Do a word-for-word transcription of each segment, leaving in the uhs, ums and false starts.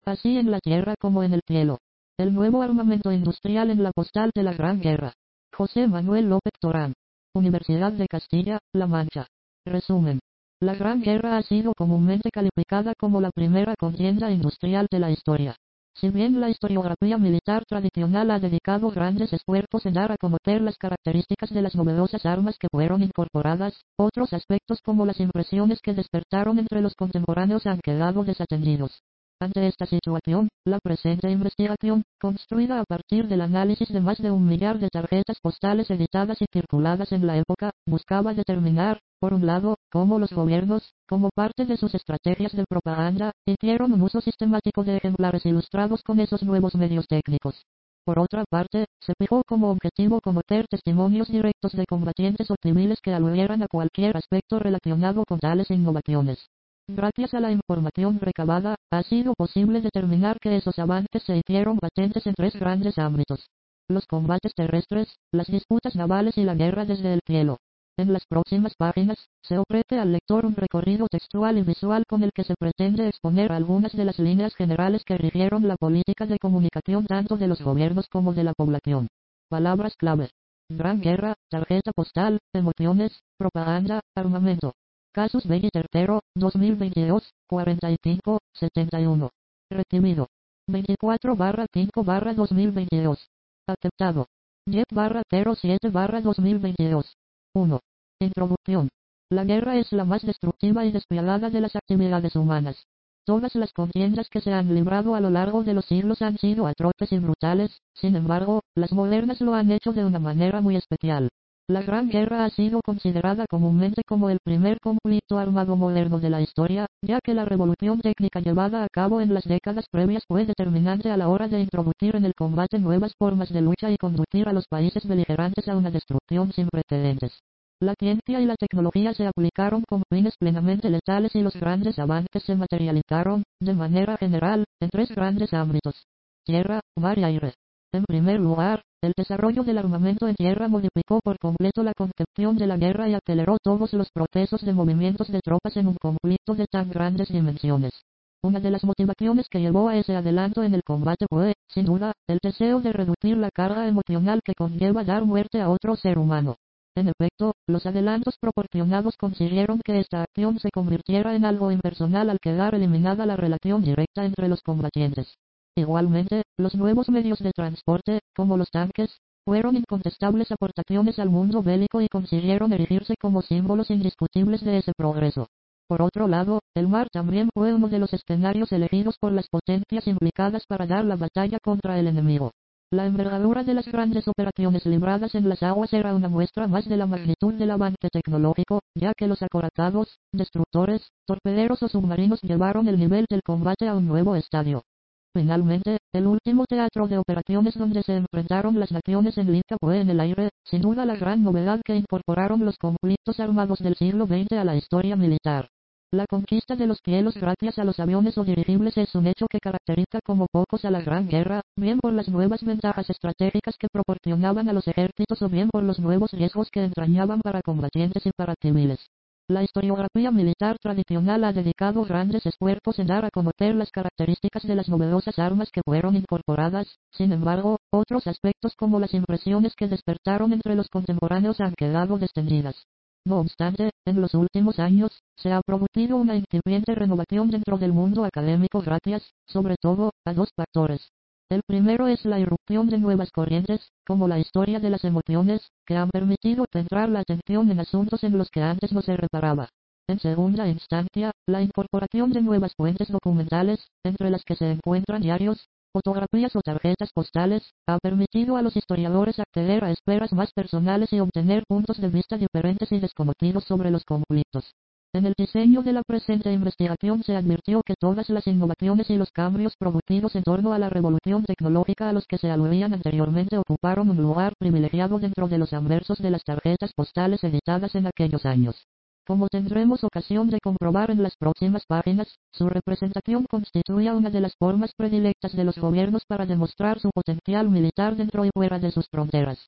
así en la tierra como en el cielo. El nuevo armamento industrial en la postal de la Gran Guerra. José Manuel López Torán. Universidad de Castilla, La Mancha. Resumen. La Gran Guerra ha sido comúnmente calificada como la primera contienda industrial de la historia. Si bien la historiografía militar tradicional ha dedicado grandes esfuerzos en dar a conocer las características de las novedosas armas que fueron incorporadas, otros aspectos como las impresiones que despertaron entre los contemporáneos han quedado desatendidos. Ante esta situación, la presente investigación, construida a partir del análisis de más de un millar de tarjetas postales editadas y circuladas en la época, buscaba determinar, por un lado, cómo los gobiernos, como parte de sus estrategias de propaganda, hicieron un uso sistemático de ejemplares ilustrados con esos nuevos medios técnicos. Por otra parte, se fijó como objetivo conocer testimonios directos de combatientes o civiles que aludieran a cualquier aspecto relacionado con tales innovaciones. Gracias a la información recabada, ha sido posible determinar que esos avances se hicieron patentes en tres grandes ámbitos: los combates terrestres, las disputas navales y la guerra desde el cielo. En las próximas páginas, se ofrece al lector un recorrido textual y visual con el que se pretende exponer algunas de las líneas generales que rigieron la política de comunicación tanto de los gobiernos como de la población. Palabras clave: Gran Guerra, tarjeta postal, emociones, propaganda, armamento. Casus Belli tercero, dos mil veintidós, cuarenta y cinco, setenta y uno. Recibido. veinticuatro barra cinco barra dos mil veintidós. Aceptado. diez barra cero siete barra dos mil veintidós. uno. Introducción. La guerra es la más destructiva y despiadada de las actividades humanas. Todas las contiendas que se han librado a lo largo de los siglos han sido atroces y brutales, sin embargo, las modernas lo han hecho de una manera muy especial. La Gran Guerra ha sido considerada comúnmente como el primer conflicto armado moderno de la historia, ya que la revolución técnica llevada a cabo en las décadas previas fue determinante a la hora de introducir en el combate nuevas formas de lucha y conducir a los países beligerantes a una destrucción sin precedentes. La ciencia y la tecnología se aplicaron con fines plenamente letales y los grandes avances se materializaron, de manera general, en tres grandes ámbitos: tierra, mar y aire. En primer lugar, el desarrollo del armamento en tierra modificó por completo la concepción de la guerra y aceleró todos los procesos de movimientos de tropas en un conflicto de tan grandes dimensiones. Una de las motivaciones que llevó a ese adelanto en el combate fue, sin duda, el deseo de reducir la carga emocional que conlleva dar muerte a otro ser humano. En efecto, los adelantos proporcionados consiguieron que esta acción se convirtiera en algo impersonal al quedar eliminada la relación directa entre los combatientes. Igualmente, los nuevos medios de transporte, como los tanques, fueron incontestables aportaciones al mundo bélico y consiguieron erigirse como símbolos indiscutibles de ese progreso. Por otro lado, el mar también fue uno de los escenarios elegidos por las potencias implicadas para dar la batalla contra el enemigo. La envergadura de las grandes operaciones libradas en las aguas era una muestra más de la magnitud del avance tecnológico, ya que los acorazados, destructores, torpederos o submarinos llevaron el nivel del combate a un nuevo estadio. Finalmente, el último teatro de operaciones donde se enfrentaron las naciones en línea fue en el aire, sin duda la gran novedad que incorporaron los conflictos armados del siglo veinte a la historia militar. La conquista de los cielos gracias a los aviones o dirigibles es un hecho que caracteriza como pocos a la Gran Guerra, bien por las nuevas ventajas estratégicas que proporcionaban a los ejércitos o bien por los nuevos riesgos que entrañaban para combatientes y para civiles. La historiografía militar tradicional ha dedicado grandes esfuerzos en dar a conocer las características de las novedosas armas que fueron incorporadas, sin embargo, otros aspectos como las impresiones que despertaron entre los contemporáneos han quedado descendidas. No obstante, en los últimos años, se ha producido una incipiente renovación dentro del mundo académico gracias, sobre todo, a dos factores. El primero es la irrupción de nuevas corrientes, como la historia de las emociones, que han permitido centrar la atención en asuntos en los que antes no se reparaba. En segunda instancia, la incorporación de nuevas fuentes documentales, entre las que se encuentran diarios, fotografías o tarjetas postales, ha permitido a los historiadores acceder a esferas más personales y obtener puntos de vista diferentes y desconocidos sobre los conflictos. En el diseño de la presente investigación se advirtió que todas las innovaciones y los cambios producidos en torno a la revolución tecnológica a los que se aludían anteriormente ocuparon un lugar privilegiado dentro de los anversos de las tarjetas postales editadas en aquellos años. Como tendremos ocasión de comprobar en las próximas páginas, su representación constituía una de las formas predilectas de los gobiernos para demostrar su potencial militar dentro y fuera de sus fronteras.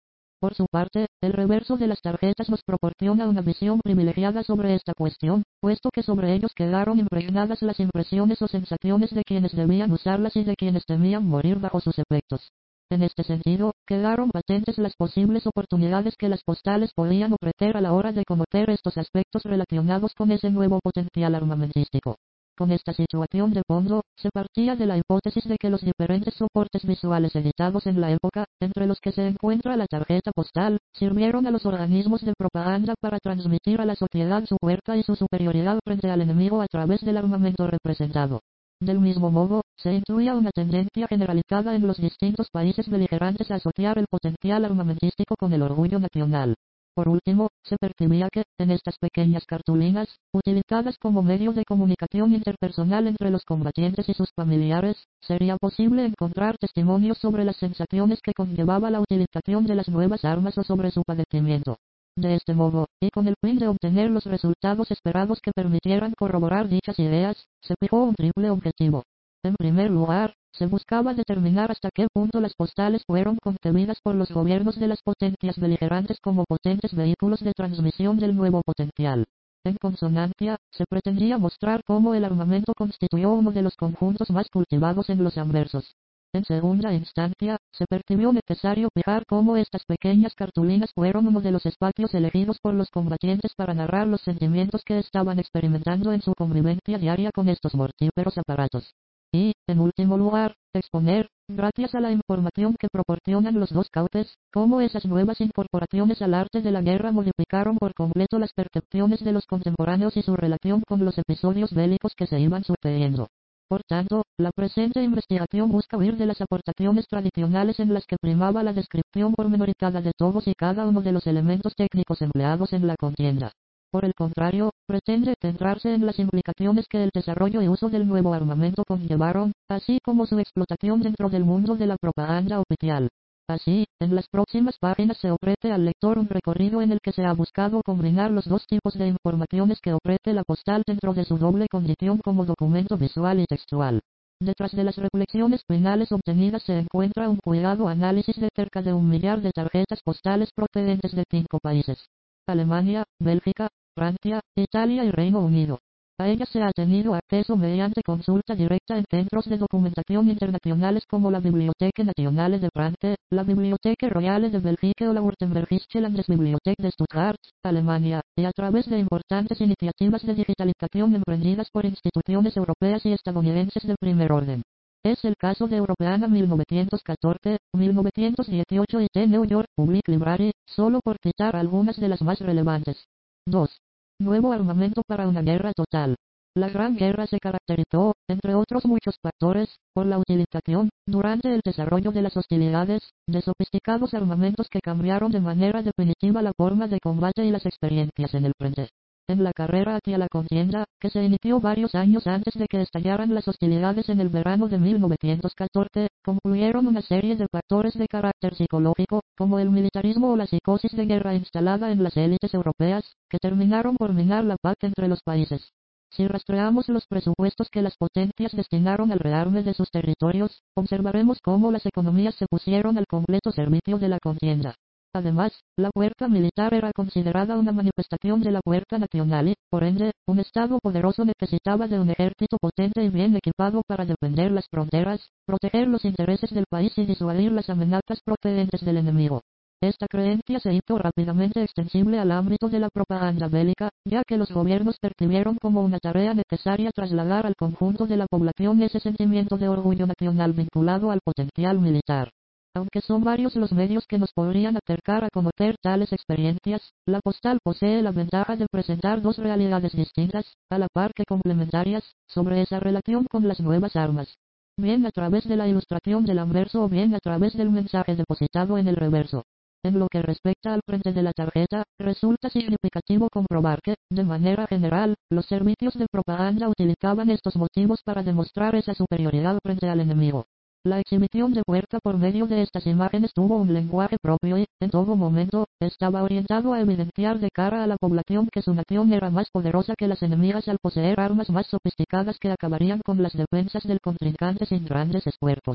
Por su parte, el reverso de las tarjetas nos proporciona una visión privilegiada sobre esta cuestión, puesto que sobre ellos quedaron impregnadas las impresiones o sensaciones de quienes debían usarlas y de quienes temían morir bajo sus efectos. En este sentido, quedaron patentes las posibles oportunidades que las postales podían ofrecer a la hora de conocer estos aspectos relacionados con ese nuevo potencial armamentístico. Con esta situación de fondo, se partía de la hipótesis de que los diferentes soportes visuales editados en la época, entre los que se encuentra la tarjeta postal, sirvieron a los organismos de propaganda para transmitir a la sociedad su fuerza y su superioridad frente al enemigo a través del armamento representado. Del mismo modo, se intuía una tendencia generalizada en los distintos países beligerantes a asociar el potencial armamentístico con el orgullo nacional. Por último, se percibía que, en estas pequeñas cartulinas, utilizadas como medio de comunicación interpersonal entre los combatientes y sus familiares, sería posible encontrar testimonios sobre las sensaciones que conllevaba la utilización de las nuevas armas o sobre su padecimiento. De este modo, y con el fin de obtener los resultados esperados que permitieran corroborar dichas ideas, se fijó un triple objetivo. En primer lugar, se buscaba determinar hasta qué punto las postales fueron concebidas por los gobiernos de las potencias beligerantes como potentes vehículos de transmisión del nuevo potencial. En consonancia, se pretendía mostrar cómo el armamento constituyó uno de los conjuntos más cultivados en los anversos. En segunda instancia, se percibió necesario fijar cómo estas pequeñas cartulinas fueron uno de los espacios elegidos por los combatientes para narrar los sentimientos que estaban experimentando en su convivencia diaria con estos mortíferos aparatos. Y, en último lugar, exponer, gracias a la información que proporcionan los dos cauces, cómo esas nuevas incorporaciones al arte de la guerra modificaron por completo las percepciones de los contemporáneos y su relación con los episodios bélicos que se iban sucediendo. Por tanto, la presente investigación busca huir de las aportaciones tradicionales en las que primaba la descripción pormenorizada de todos y cada uno de los elementos técnicos empleados en la contienda. Por el contrario, pretende centrarse en las implicaciones que el desarrollo y uso del nuevo armamento conllevaron, así como su explotación dentro del mundo de la propaganda oficial. Así, en las próximas páginas se ofrece al lector un recorrido en el que se ha buscado combinar los dos tipos de informaciones que ofrece la postal dentro de su doble condición como documento visual y textual. Detrás de las reflexiones finales obtenidas se encuentra un cuidado análisis de cerca de un millar de tarjetas postales procedentes de cinco países: Alemania, Bélgica, Francia, Italia y Reino Unido. A ellas se ha tenido acceso mediante consulta directa en centros de documentación internacionales como la Bibliothèque Nationale de France, la Bibliothèque Royale de Bélgica o la Württembergische Landesbibliothek de Stuttgart, Alemania, y a través de importantes iniciativas de digitalización emprendidas por instituciones europeas y estadounidenses de primer orden. Es el caso de Europeana mil novecientos catorce, mil novecientos dieciocho y The New York Public Library, solo por citar algunas de las más relevantes. dos. Nuevo armamento para una guerra total. La Gran Guerra se caracterizó, entre otros muchos factores, por la utilización, durante el desarrollo de las hostilidades, de sofisticados armamentos que cambiaron de manera definitiva la forma de combate y las experiencias en el frente. En la carrera hacia la contienda, que se inició varios años antes de que estallaran las hostilidades en el verano de mil novecientos catorce, concluyeron una serie de factores de carácter psicológico, como el militarismo o la psicosis de guerra instalada en las élites europeas, que terminaron por minar la paz entre los países. Si rastreamos los presupuestos que las potencias destinaron al rearme de sus territorios, observaremos cómo las economías se pusieron al completo servicio de la contienda. Además, la fuerza militar era considerada una manifestación de la fuerza nacional y, por ende, un Estado poderoso necesitaba de un ejército potente y bien equipado para defender las fronteras, proteger los intereses del país y disuadir las amenazas procedentes del enemigo. Esta creencia se hizo rápidamente extensible al ámbito de la propaganda bélica, ya que los gobiernos percibieron como una tarea necesaria trasladar al conjunto de la población ese sentimiento de orgullo nacional vinculado al potencial militar. Aunque son varios los medios que nos podrían acercar a conocer tales experiencias, la postal posee la ventaja de presentar dos realidades distintas, a la par que complementarias, sobre esa relación con las nuevas armas. Bien a través de la ilustración del anverso o bien a través del mensaje depositado en el reverso. En lo que respecta al frente de la tarjeta, resulta significativo comprobar que, de manera general, los servicios de propaganda utilizaban estos motivos para demostrar esa superioridad frente al enemigo. La exhibición de fuerza por medio de estas imágenes tuvo un lenguaje propio y, en todo momento, estaba orientado a evidenciar de cara a la población que su nación era más poderosa que las enemigas al poseer armas más sofisticadas que acabarían con las defensas del contrincante sin grandes esfuerzos.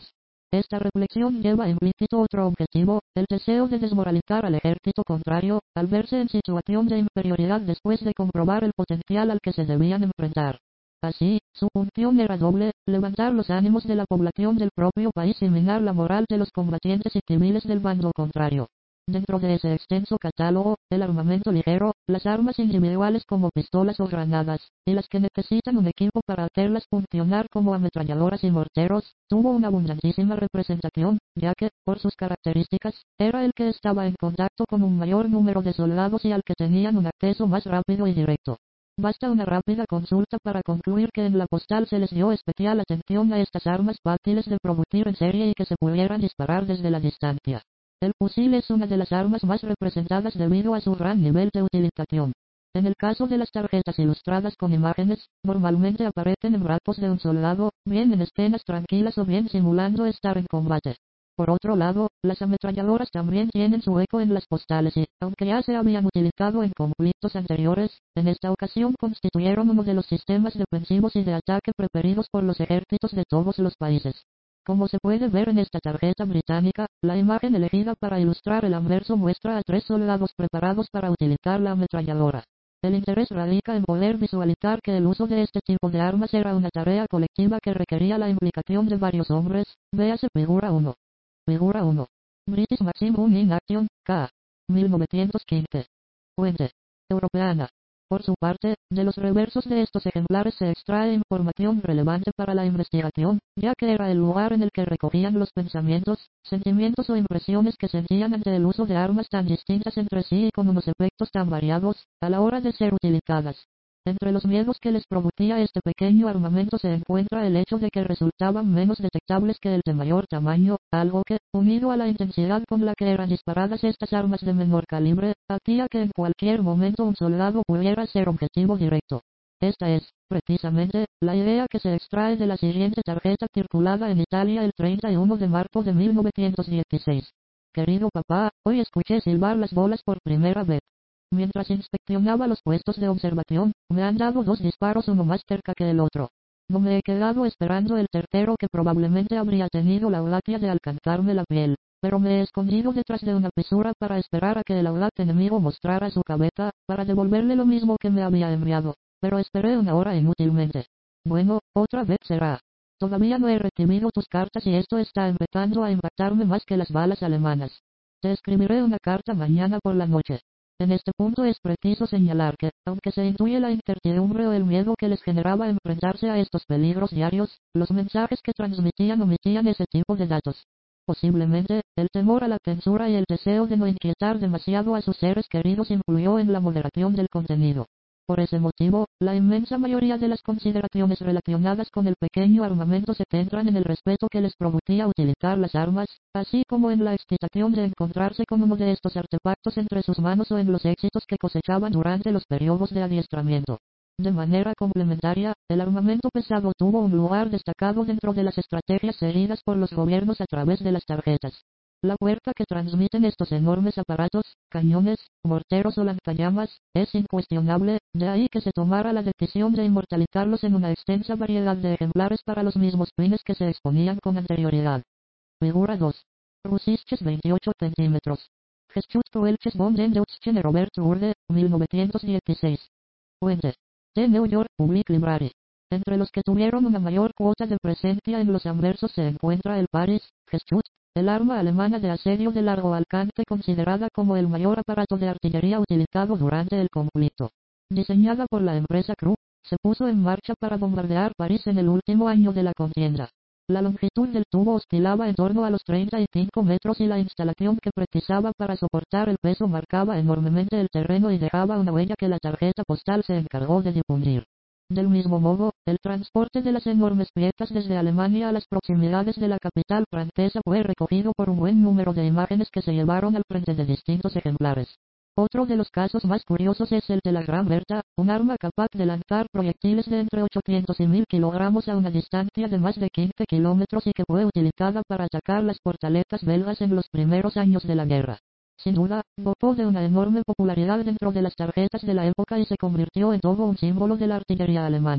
Esta reflexión lleva implícito otro objetivo, el deseo de desmoralizar al ejército contrario, al verse en situación de inferioridad después de comprobar el potencial al que se debían enfrentar. Así, su función era doble, levantar los ánimos de la población del propio país y minar la moral de los combatientes y civiles del bando contrario. Dentro de ese extenso catálogo, el armamento ligero, las armas individuales como pistolas o granadas, y las que necesitan un equipo para hacerlas funcionar como ametralladoras y morteros, tuvo una abundantísima representación, ya que, por sus características, era el que estaba en contacto con un mayor número de soldados y al que tenían un acceso más rápido y directo. Basta una rápida consulta para concluir que en la postal se les dio especial atención a estas armas fáciles de producir en serie y que se pudieran disparar desde la distancia. El fusil es una de las armas más representadas debido a su gran nivel de utilización. En el caso de las tarjetas ilustradas con imágenes, normalmente aparecen en brazos de un soldado, bien en escenas tranquilas o bien simulando estar en combate. Por otro lado, las ametralladoras también tienen su eco en las postales y, aunque ya se habían utilizado en conflictos anteriores, en esta ocasión constituyeron uno de los sistemas defensivos y de ataque preferidos por los ejércitos de todos los países. Como se puede ver en esta tarjeta británica, la imagen elegida para ilustrar el anverso muestra a tres soldados preparados para utilizar la ametralladora. El interés radica en poder visualizar que el uso de este tipo de armas era una tarea colectiva que requería la implicación de varios hombres. Véase figura uno. Figura uno. British Maxim Gun in Action, K. mil novecientos quince. Fuente. Europeana. Por su parte, de los reversos de estos ejemplares se extrae información relevante para la investigación, ya que era el lugar en el que recogían los pensamientos, sentimientos o impresiones que sentían ante el uso de armas tan distintas entre sí y con unos efectos tan variados, a la hora de ser utilizadas. Entre los miedos que les producía este pequeño armamento se encuentra el hecho de que resultaban menos detectables que el de mayor tamaño, algo que, unido a la intensidad con la que eran disparadas estas armas de menor calibre, hacía que en cualquier momento un soldado pudiera ser objetivo directo. Esta es, precisamente, la idea que se extrae de la siguiente tarjeta circulada en Italia el treinta y uno de marzo de mil novecientos dieciséis. Querido papá, hoy escuché silbar las bolas por primera vez. Mientras inspeccionaba los puestos de observación, me han dado dos disparos uno más cerca que el otro. No me he quedado esperando el tercero que probablemente habría tenido la audacia de alcanzarme la piel, pero me he escondido detrás de una fisura para esperar a que el audaz enemigo mostrara su cabeza, para devolverle lo mismo que me había enviado, pero esperé una hora inútilmente. Bueno, otra vez será. Todavía no he recibido tus cartas y esto está empezando a impactarme más que las balas alemanas. Te escribiré una carta mañana por la noche. En este punto es preciso señalar que, aunque se intuye la incertidumbre o el miedo que les generaba enfrentarse a estos peligros diarios, los mensajes que transmitían omitían ese tipo de datos. Posiblemente, el temor a la censura y el deseo de no inquietar demasiado a sus seres queridos influyó en la moderación del contenido. Por ese motivo, la inmensa mayoría de las consideraciones relacionadas con el pequeño armamento se centran en el respeto que les producía utilizar las armas, así como en la excitación de encontrarse con uno de estos artefactos entre sus manos o en los éxitos que cosechaban durante los periodos de adiestramiento. De manera complementaria, el armamento pesado tuvo un lugar destacado dentro de las estrategias seguidas por los gobiernos a través de las tarjetas. La fuerza que transmiten estos enormes aparatos, cañones, morteros o lanzallamas, es incuestionable, de ahí que se tomara la decisión de inmortalizarlos en una extensa variedad de ejemplares para los mismos fines que se exponían con anterioridad. Figura dos. Russisches veintiocho centímetros. Geschützt Welches von den Deutschen Robert Urde, mil novecientos dieciséis. Fuente. The New York Public Library. Entre los que tuvieron una mayor cuota de presencia en los anversos se encuentra el Paris, Geschütz, el arma alemana de asedio de largo alcance considerada como el mayor aparato de artillería utilizado durante el conflicto. Diseñada por la empresa Krupp, se puso en marcha para bombardear París en el último año de la contienda. La longitud del tubo oscilaba en torno a los treinta y cinco metros y la instalación que precisaba para soportar el peso marcaba enormemente el terreno y dejaba una huella que la tarjeta postal se encargó de difundir. Del mismo modo, el transporte de las enormes piezas desde Alemania a las proximidades de la capital francesa fue recogido por un buen número de imágenes que se llevaron al frente de distintos ejemplares. Otro de los casos más curiosos es el de la Gran Bertha, un arma capaz de lanzar proyectiles de entre ochocientos y mil kilogramos a una distancia de más de quince kilómetros y que fue utilizada para atacar las fortalezas belgas en los primeros años de la guerra. Sin duda, gozó de una enorme popularidad dentro de las tarjetas de la época y se convirtió en todo un símbolo de la artillería alemana.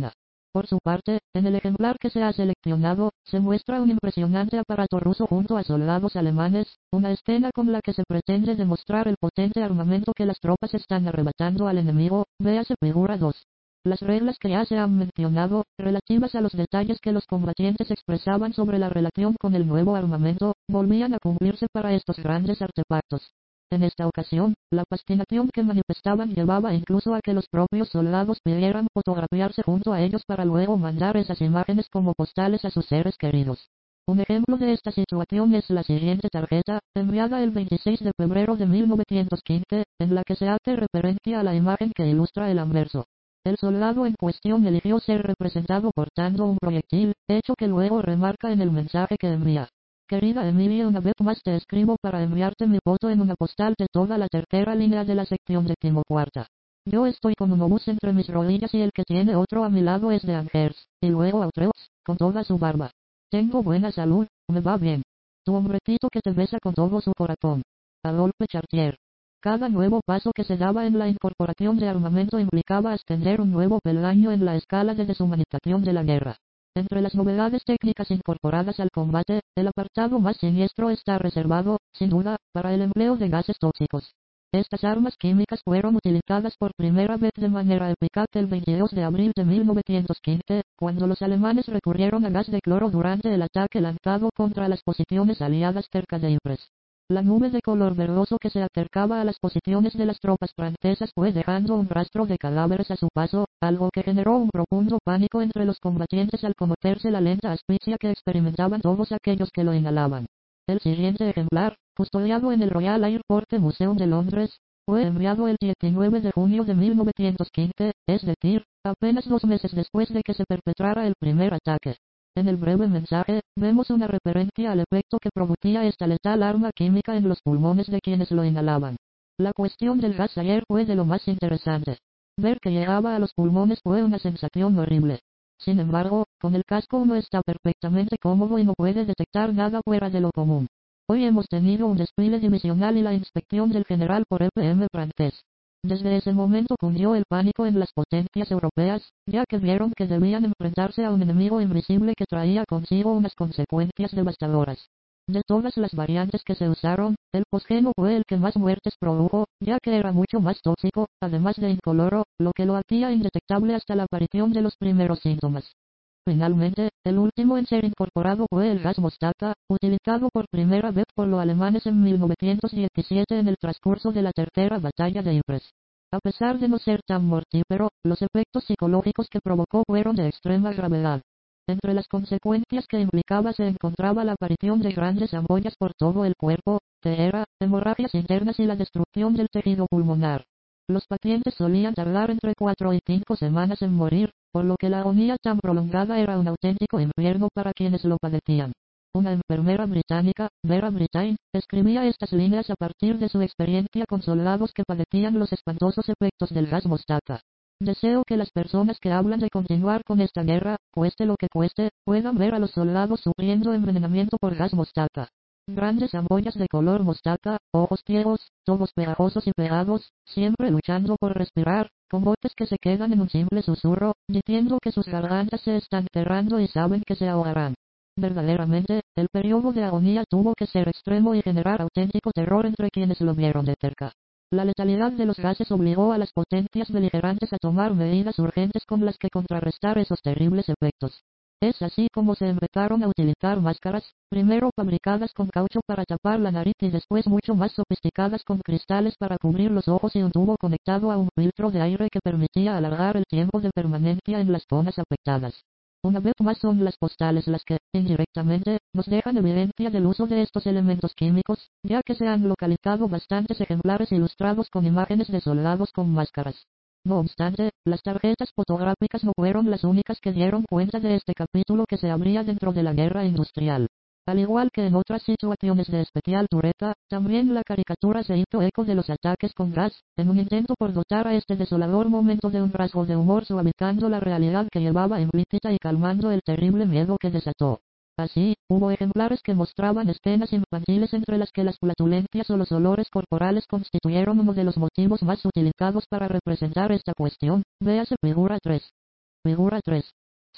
Por su parte, en el ejemplar que se ha seleccionado, se muestra un impresionante aparato ruso junto a soldados alemanes, una escena con la que se pretende demostrar el potente armamento que las tropas están arrebatando al enemigo, véase figura dos. Las reglas que ya se han mencionado, relativas a los detalles que los combatientes expresaban sobre la relación con el nuevo armamento, volvían a cumplirse para estos grandes artefactos. En esta ocasión, la fascinación que manifestaban llevaba incluso a que los propios soldados pidieran fotografiarse junto a ellos para luego mandar esas imágenes como postales a sus seres queridos. Un ejemplo de esta situación es la siguiente tarjeta, enviada el veintiséis de febrero de mil novecientos quince, en la que se hace referencia a la imagen que ilustra el anverso. El soldado en cuestión eligió ser representado portando un proyectil, hecho que luego remarca en el mensaje que envía. Querida Emilia, una vez más te escribo para enviarte mi foto en una postal de toda la tercera línea de la sección decimocuarta. Yo estoy con un obús entre mis rodillas y el que tiene otro a mi lado es de Angers, y luego Autreus, con toda su barba. Tengo buena salud, me va bien. Tu hombrecito que te besa con todo su corazón. Adolphe Chartier. Cada nuevo paso que se daba en la incorporación de armamento implicaba ascender un nuevo peldaño en la escala de deshumanización de la guerra. Entre las novedades técnicas incorporadas al combate, el apartado más siniestro está reservado, sin duda, para el empleo de gases tóxicos. Estas armas químicas fueron utilizadas por primera vez de manera eficaz el veintidós de abril de mil novecientos quince, cuando los alemanes recurrieron a gas de cloro durante el ataque lanzado contra las posiciones aliadas cerca de Ypres. La nube de color verdoso que se acercaba a las posiciones de las tropas francesas fue dejando un rastro de cadáveres a su paso, algo que generó un profundo pánico entre los combatientes al conocerse la lenta asfixia que experimentaban todos aquellos que lo inhalaban. El siguiente ejemplar, custodiado en el Royal Airport Museum de Londres, fue enviado el diecinueve de junio de mil novecientos quince, es decir, apenas dos meses después de que se perpetrara el primer ataque. En el breve mensaje, vemos una referencia al efecto que producía esta letal arma química en los pulmones de quienes lo inhalaban. La cuestión del gas ayer fue de lo más interesante. Ver que llegaba a los pulmones fue una sensación horrible. Sin embargo, con el casco uno está perfectamente cómodo y no puede detectar nada fuera de lo común. Hoy hemos tenido un desfile divisional y la inspección del general por E P M francés. Desde ese momento cundió el pánico en las potencias europeas, ya que vieron que debían enfrentarse a un enemigo invisible que traía consigo unas consecuencias devastadoras. De todas las variantes que se usaron, el fosgeno fue el que más muertes produjo, ya que era mucho más tóxico, además de incoloro, lo que lo hacía indetectable hasta la aparición de los primeros síntomas. Finalmente, el último en ser incorporado fue el gas mostaza, utilizado por primera vez por los alemanes en mil novecientos diecisiete en el transcurso de la tercera batalla de Ypres. A pesar de no ser tan mortífero, los efectos psicológicos que provocó fueron de extrema gravedad. Entre las consecuencias que implicaba se encontraba la aparición de grandes ampollas por todo el cuerpo, ceguera, hemorragias internas y la destrucción del tejido pulmonar. Los pacientes solían tardar entre cuatro y cinco semanas en morir, por lo que la agonía tan prolongada era un auténtico infierno para quienes lo padecían. Una enfermera británica, Vera Brittain, escribía estas líneas a partir de su experiencia con soldados que padecían los espantosos efectos del gas mostaza. Deseo que las personas que hablan de continuar con esta guerra, cueste lo que cueste, puedan ver a los soldados sufriendo envenenamiento por gas mostaza. Grandes ampollas de color mostaza, ojos ciegos, todos pegajosos y pegados, siempre luchando por respirar, con voces que se quedan en un simple susurro, diciendo que sus gargantas se están cerrando y saben que se ahogarán. Verdaderamente, el periodo de agonía tuvo que ser extremo y generar auténtico terror entre quienes lo vieron de cerca. La letalidad de los gases obligó a las potencias beligerantes a tomar medidas urgentes con las que contrarrestar esos terribles efectos. Es así como se empezaron a utilizar máscaras, primero fabricadas con caucho para tapar la nariz y después mucho más sofisticadas con cristales para cubrir los ojos y un tubo conectado a un filtro de aire que permitía alargar el tiempo de permanencia en las zonas afectadas. Una vez más son las postales las que, indirectamente, nos dejan evidencia del uso de estos elementos químicos, ya que se han localizado bastantes ejemplares ilustrados con imágenes de soldados con máscaras. No obstante, las tarjetas fotográficas no fueron las únicas que dieron cuenta de este capítulo que se abría dentro de la guerra industrial. Al igual que en otras situaciones de especial dureza, también la caricatura se hizo eco de los ataques con gas, en un intento por dotar a este desolador momento de un rasgo de humor suavizando la realidad que llevaba implícita y calmando el terrible miedo que desató. Así, hubo ejemplares que mostraban escenas infantiles entre las que las flatulencias o los olores corporales constituyeron uno de los motivos más utilizados para representar esta cuestión, véase figura tres. Figura tres.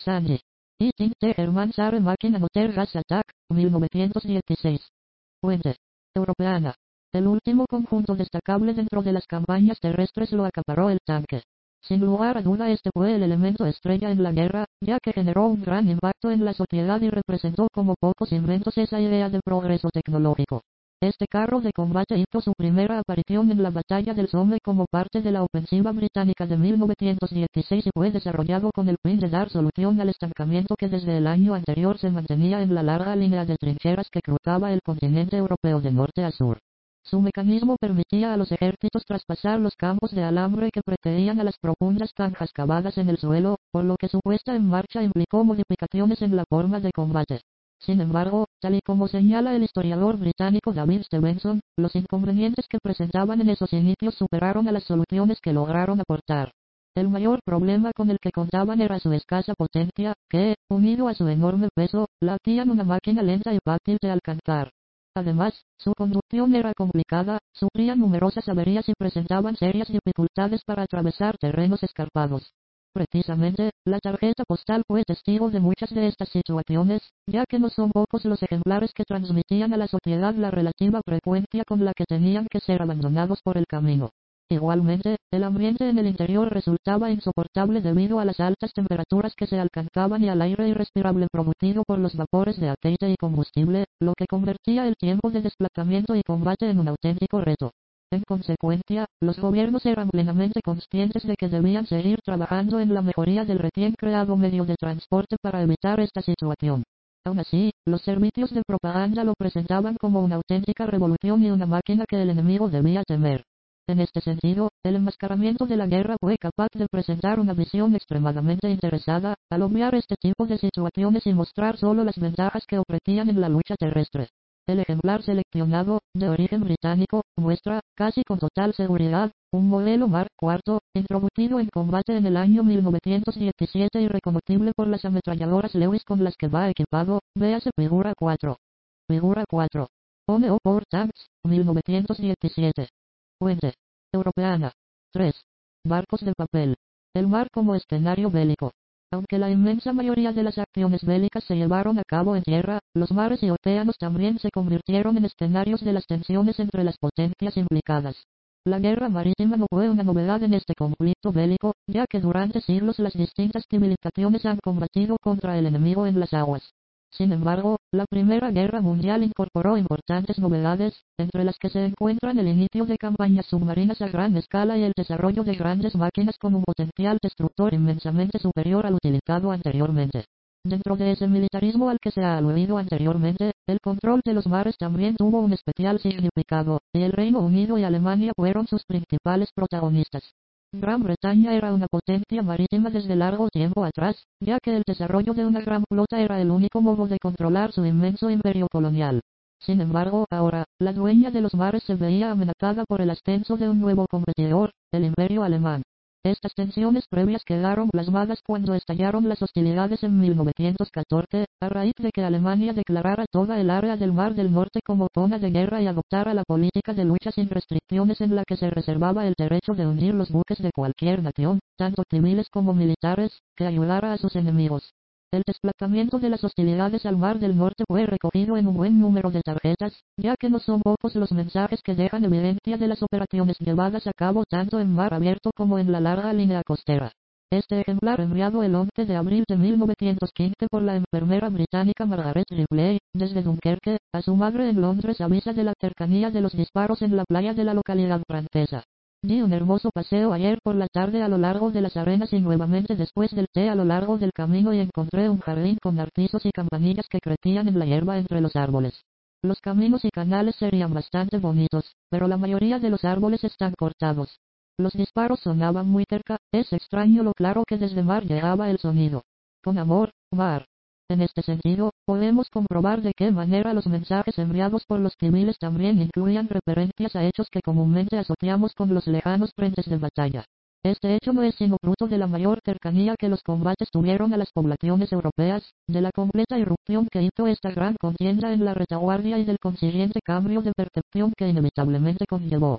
Sanji. Y Tinte Germán Sare Máquina Motor Gas Attack, mil novecientos dieciséis. Fuente. Europeana. El último conjunto destacable dentro de las campañas terrestres lo acaparó el tanque. Sin lugar a duda este fue el elemento estrella en la guerra, ya que generó un gran impacto en la sociedad y representó como pocos inventos esa idea de progreso tecnológico. Este carro de combate hizo su primera aparición en la batalla del Somme como parte de la ofensiva británica de mil novecientos dieciséis y fue desarrollado con el fin de dar solución al estancamiento que desde el año anterior se mantenía en la larga línea de trincheras que cruzaba el continente europeo de norte a sur. Su mecanismo permitía a los ejércitos traspasar los campos de alambre que precedían a las profundas zanjas cavadas en el suelo, por lo que su puesta en marcha implicó modificaciones en la forma de combate. Sin embargo, tal y como señala el historiador británico David Stevenson, los inconvenientes que presentaban en esos inicios superaron a las soluciones que lograron aportar. El mayor problema con el que contaban era su escasa potencia, que, unido a su enorme peso, la hacían una máquina lenta y fácil de alcanzar. Además, su conducción era complicada, sufrían numerosas averías y presentaban serias dificultades para atravesar terrenos escarpados. Precisamente, la tarjeta postal fue testigo de muchas de estas situaciones, ya que no son pocos los ejemplares que transmitían a la sociedad la relativa frecuencia con la que tenían que ser abandonados por el camino. Igualmente, el ambiente en el interior resultaba insoportable debido a las altas temperaturas que se alcanzaban y al aire irrespirable producido por los vapores de aceite y combustible, lo que convertía el tiempo de desplazamiento y combate en un auténtico reto. En consecuencia, los gobiernos eran plenamente conscientes de que debían seguir trabajando en la mejoría del recién creado medio de transporte para evitar esta situación. Aún así, los servicios de propaganda lo presentaban como una auténtica revolución y una máquina que el enemigo debía temer. En este sentido, el enmascaramiento de la guerra fue capaz de presentar una visión extremadamente interesada, al obviar este tipo de situaciones y mostrar solo las ventajas que ofrecían en la lucha terrestre. El ejemplar seleccionado, de origen británico, muestra, casi con total seguridad, un modelo Mark cuatro, introducido en combate en el año mil novecientos diecisiete y reconocible por las ametralladoras Lewis con las que va equipado, véase figura cuatro. Figura cuatro. Home o Power Tanks, mil novecientos diecisiete. Fuente. Europeana. tres. Barcos de papel. El mar como escenario bélico. Aunque la inmensa mayoría de las acciones bélicas se llevaron a cabo en tierra, los mares y océanos también se convirtieron en escenarios de las tensiones entre las potencias implicadas. La guerra marítima no fue una novedad en este conflicto bélico, ya que durante siglos las distintas civilizaciones han combatido contra el enemigo en las aguas. Sin embargo, la Primera Guerra Mundial incorporó importantes novedades, entre las que se encuentran el inicio de campañas submarinas a gran escala y el desarrollo de grandes máquinas con un potencial destructor inmensamente superior al utilizado anteriormente. Dentro de ese militarismo al que se ha aludido anteriormente, el control de los mares también tuvo un especial significado, y el Reino Unido y Alemania fueron sus principales protagonistas. Gran Bretaña era una potencia marítima desde largo tiempo atrás, ya que el desarrollo de una gran flota era el único modo de controlar su inmenso imperio colonial. Sin embargo, ahora, la dueña de los mares se veía amenazada por el ascenso de un nuevo competidor, el imperio alemán. Estas tensiones previas quedaron plasmadas cuando estallaron las hostilidades en mil novecientos catorce, a raíz de que Alemania declarara toda el área del Mar del Norte como zona de guerra y adoptara la política de lucha sin restricciones en la que se reservaba el derecho de hundir los buques de cualquier nación, tanto civiles como militares, que ayudara a sus enemigos. El desplazamiento de las hostilidades al Mar del Norte fue recogido en un buen número de tarjetas, ya que no son pocos los mensajes que dejan evidencia de las operaciones llevadas a cabo tanto en mar abierto como en la larga línea costera. Este ejemplar enviado el once de abril de mil novecientos quince por la enfermera británica Margaret Ripley, desde Dunkerque, a su madre en Londres avisa de la cercanía de los disparos en la playa de la localidad francesa. Di un hermoso paseo ayer por la tarde a lo largo de las arenas y nuevamente después del té a lo largo del camino y encontré un jardín con narcisos y campanillas que crecían en la hierba entre los árboles. Los caminos y canales serían bastante bonitos, pero la mayoría de los árboles están cortados. Los disparos sonaban muy cerca, es extraño lo claro que desde mar llegaba el sonido. Con amor, Mar. En este sentido, podemos comprobar de qué manera los mensajes enviados por los civiles también incluían referencias a hechos que comúnmente asociamos con los lejanos frentes de batalla. Este hecho no es sino fruto de la mayor cercanía que los combates tuvieron a las poblaciones europeas, de la completa irrupción que hizo esta gran contienda en la retaguardia y del consiguiente cambio de percepción que inevitablemente conllevó.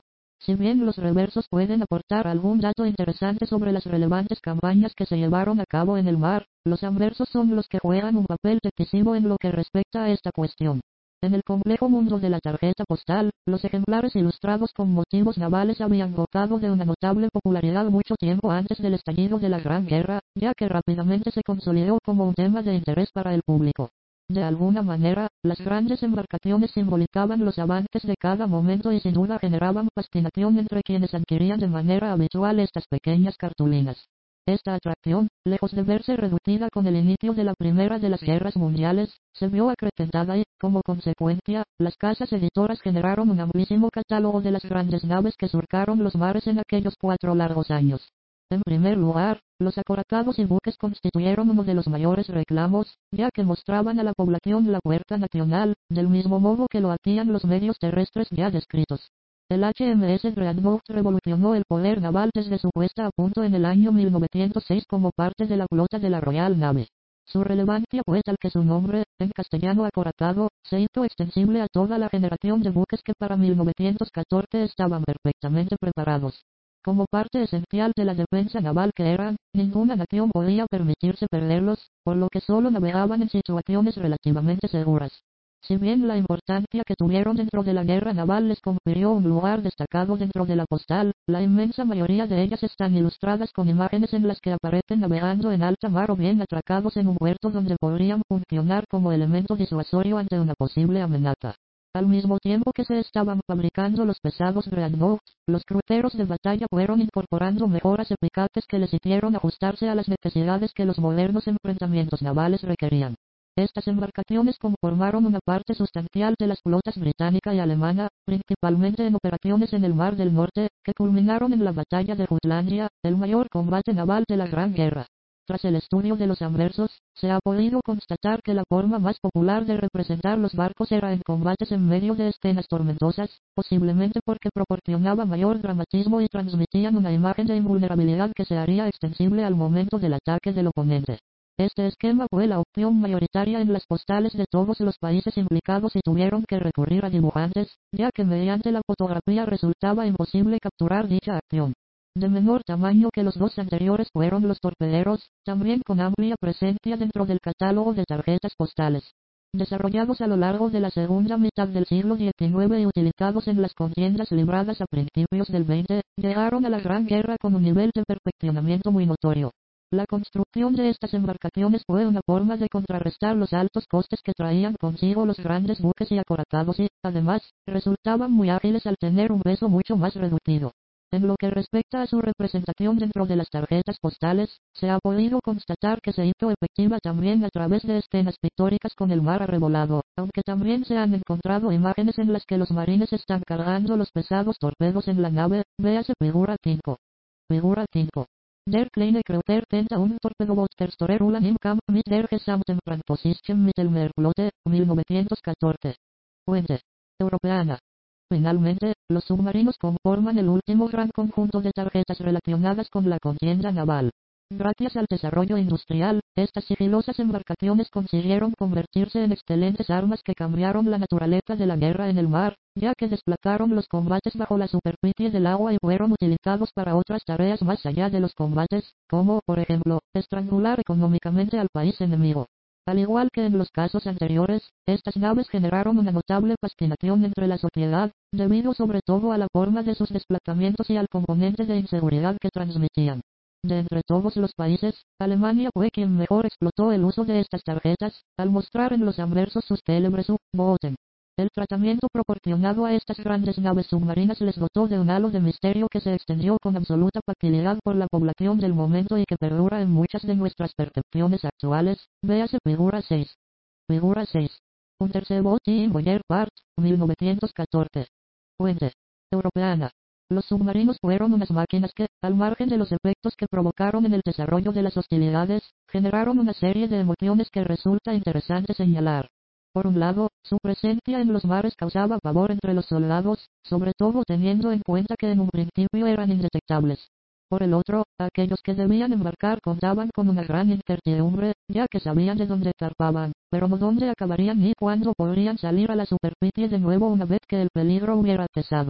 Si bien los reversos pueden aportar algún dato interesante sobre las relevantes campañas que se llevaron a cabo en el mar, los anversos son los que juegan un papel decisivo en lo que respecta a esta cuestión. En el complejo mundo de la tarjeta postal, los ejemplares ilustrados con motivos navales habían gozado de una notable popularidad mucho tiempo antes del estallido de la Gran Guerra, ya que rápidamente se consolidó como un tema de interés para el público. De alguna manera, las grandes embarcaciones simbolizaban los avances de cada momento y sin duda generaban fascinación entre quienes adquirían de manera habitual estas pequeñas cartulinas. Esta atracción, lejos de verse reducida con el inicio de la primera de las guerras mundiales, se vio acrecentada y, como consecuencia, las casas editoras generaron un amplísimo catálogo de las grandes naves que surcaron los mares en aquellos cuatro largos años. En primer lugar, los acorazados y buques constituyeron uno de los mayores reclamos, ya que mostraban a la población la puerta nacional, del mismo modo que lo hacían los medios terrestres ya descritos. El H M S Dreadnought revolucionó el poder naval desde su puesta a punto en el año mil novecientos seis como parte de la flota de la Royal Navy. Su relevancia fue tal que su nombre, en castellano acorazado, se hizo extensible a toda la generación de buques que para mil novecientos catorce estaban perfectamente preparados. Como parte esencial de la defensa naval que eran, ninguna nación podía permitirse perderlos, por lo que solo navegaban en situaciones relativamente seguras. Si bien la importancia que tuvieron dentro de la guerra naval les confirió un lugar destacado dentro de la postal, la inmensa mayoría de ellas están ilustradas con imágenes en las que aparecen navegando en alta mar o bien atracados en un puerto donde podrían funcionar como elemento disuasorio ante una posible amenaza. Al mismo tiempo que se estaban fabricando los pesados Dreadnoughts, los cruceros de batalla fueron incorporando mejoras eficaces que les hicieron ajustarse a las necesidades que los modernos enfrentamientos navales requerían. Estas embarcaciones conformaron una parte sustancial de las flotas británica y alemana, principalmente en operaciones en el Mar del Norte, que culminaron en la batalla de Jutlandia, el mayor combate naval de la Gran Guerra. Tras el estudio de los anversos, se ha podido constatar que la forma más popular de representar los barcos era en combates en medio de escenas tormentosas, posiblemente porque proporcionaba mayor dramatismo y transmitían una imagen de invulnerabilidad que se haría extensible al momento del ataque del oponente. Este esquema fue la opción mayoritaria en las postales de todos los países implicados y tuvieron que recurrir a dibujantes, ya que mediante la fotografía resultaba imposible capturar dicha acción. De menor tamaño que los dos anteriores fueron los torpederos, también con amplia presencia dentro del catálogo de tarjetas postales. Desarrollados a lo largo de la segunda mitad del siglo diecinueve y utilizados en las contiendas libradas a principios del veinte, llegaron a la Gran Guerra con un nivel de perfeccionamiento muy notorio. La construcción de estas embarcaciones fue una forma de contrarrestar los altos costes que traían consigo los grandes buques y acorazados y, además, resultaban muy ágiles al tener un peso mucho más reducido. En lo que respecta a su representación dentro de las tarjetas postales, se ha podido constatar que se hizo efectiva también a través de escenas pictóricas con el mar arrebolado, aunque también se han encontrado imágenes en las que los marines están cargando los pesados torpedos en la nave, véase figura cinco. Figura cinco. Der kleine Kreuzer tenta un Torpedoboot verstorer Ulan im Kampf mit der gesamten Brandposition Mittelmeerflotte, mil novecientos catorce. Fuente. Europeana. Finalmente, los submarinos conforman el último gran conjunto de tarjetas relacionadas con la contienda naval. Gracias al desarrollo industrial, estas sigilosas embarcaciones consiguieron convertirse en excelentes armas que cambiaron la naturaleza de la guerra en el mar, ya que desplazaron los combates bajo la superficie del agua y fueron utilizados para otras tareas más allá de los combates, como, por ejemplo, estrangular económicamente al país enemigo. Al igual que en los casos anteriores, estas naves generaron una notable fascinación entre la sociedad, debido sobre todo a la forma de sus desplazamientos y al componente de inseguridad que transmitían. De entre todos los países, Alemania fue quien mejor explotó el uso de estas tarjetas, al mostrar en los anversos sus célebres U-Booten. El tratamiento proporcionado a estas grandes naves submarinas les dotó de un halo de misterio que se extendió con absoluta facilidad por la población del momento y que perdura en muchas de nuestras percepciones actuales. Véase figura seis. Figura seis. Unterseeboot in Boyer Part, mil novecientos catorce. Fuente. Europeana. Los submarinos fueron unas máquinas que, al margen de los efectos que provocaron en el desarrollo de las hostilidades, generaron una serie de emociones que resulta interesante señalar. Por un lado, su presencia en los mares causaba pavor entre los soldados, sobre todo teniendo en cuenta que en un principio eran indetectables. Por el otro, aquellos que debían embarcar contaban con una gran incertidumbre, ya que sabían de dónde zarpaban, pero no dónde acabarían ni cuándo podrían salir a la superficie de nuevo una vez que el peligro hubiera cesado.